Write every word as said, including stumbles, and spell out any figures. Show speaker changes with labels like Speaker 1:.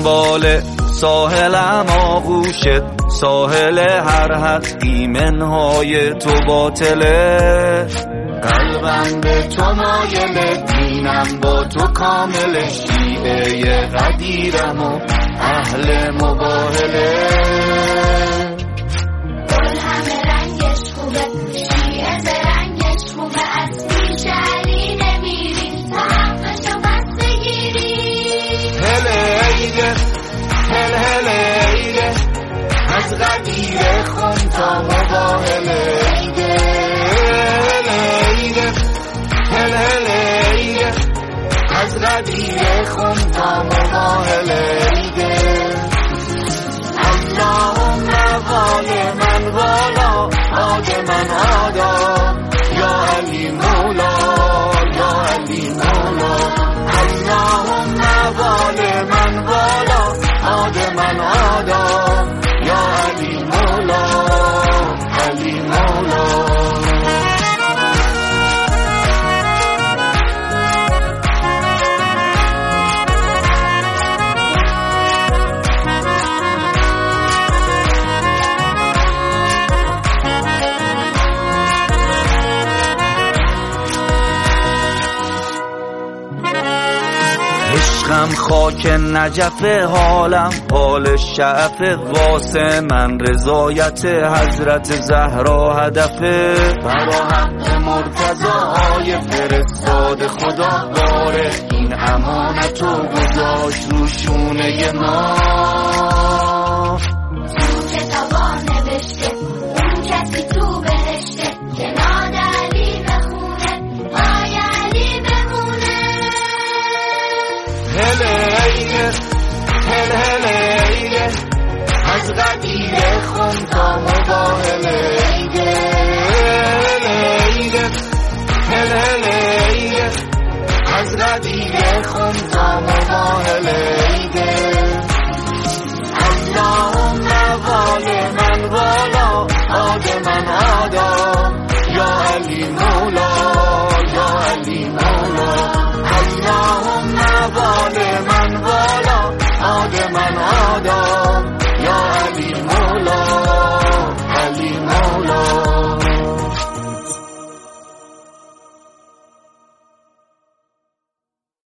Speaker 1: دنبال ساحلم آغوشت، ساحل هر هستی منهای تو باطله. قلبم به تو مایله، دینم با تو کامله، شیعه قدیرم و اهل مباهله.
Speaker 2: گل همه رنگش خوبه، شیعه زرنگش خوبه، از پیش علی نمیری تا حقشو بس بگیری.
Speaker 1: هله ایده هل هله ایده، از قدیر خون تا مباهله. ایده هله ایده هل هله ایده، از قدیر خون تا مباهله. ایده اللهم وال من والا، آد من آدا، یا علی مولا، یا علی مولا. اللهم وال من والا، آد من آدا، یا علی مولا، علی مولا. عشقم خاک نجف، حالم حال شعف، واسه من رضایت حضرت زهرا هدفه. برا حق مرتضای فرستاد خدا، باره این امانتو گذاشت رو شونه ما.
Speaker 2: تو کتابا نوشته اون کسی تو بهشته، که ناد علی بخونه پای علی بمونه.
Speaker 1: هله ایده هل هله ایده، از قدیر خون تا مباهله. ایده هله ایده هل هله ایده، از قدیر خون تا